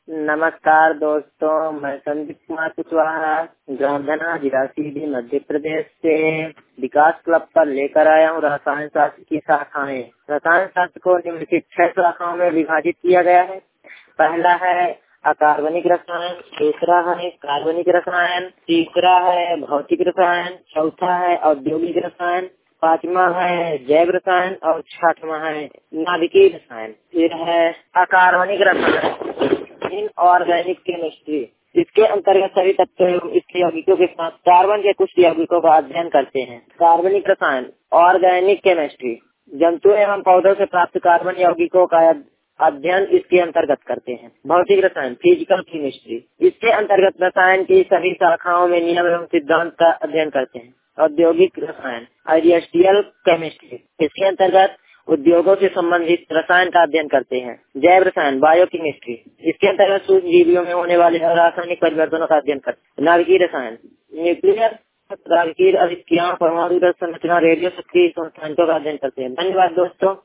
नमस्कार दोस्तों, मैं संदीप कुमार कुशवाहा ग्राम धना जिला सीधी मध्य प्रदेश से विकास क्लब पर लेकर आया हूँ रसायन शास्त्र की शाखाएं। रसायन शास्त्र को निम्नलिखित 6 शाखाओं में विभाजित किया गया है। पहला है अकार्बनिक रसायन, दूसरा है कार्बनिक रसायन, तीसरा है भौतिक रसायन, चौथा है औद्योगिक रसायन, पांचवा है जैव रसायन और छठवां है नाभिकीय रसायन। फिर है अकार्बनिक रसायन, इनऑर्गेनिक केमिस्ट्री। इसके अंतर्गत सभी तत्वों एवं इसके यौगिकों के साथ कार्बन के कुछ यौगिकों का अध्ययन करते हैं। कार्बनिक रसायन ऑर्गेनिक केमिस्ट्री, जंतुओं एवं पौधों से प्राप्त कार्बन यौगिकों का अध्ययन इसके अंतर्गत करते हैं। भौतिक रसायन फिजिकल केमिस्ट्री, इसके अंतर्गत रसायन की सभी शाखाओं में नियम एवं सिद्धांत का अध्ययन करते हैं। औद्योगिक रसायन इंडस्ट्रियल केमिस्ट्री, इसके अंतर्गत उद्योगों से संबंधित रसायन का अध्ययन करते हैं। जैव रसायन बायोकेमिस्ट्री, इसके अंतर्गत सूक्ष्म जीवियों में होने वाले रासायनिक परिवर्तनों का अध्ययन करते हैं। नाभिकीय रसायन न्यूक्लियर नाभिकीय अभिक्रियाओं, परमाणु संरचना, रेडियो सक्रिय संस्थानों का अध्ययन करते हैं। धन्यवाद दोस्तों।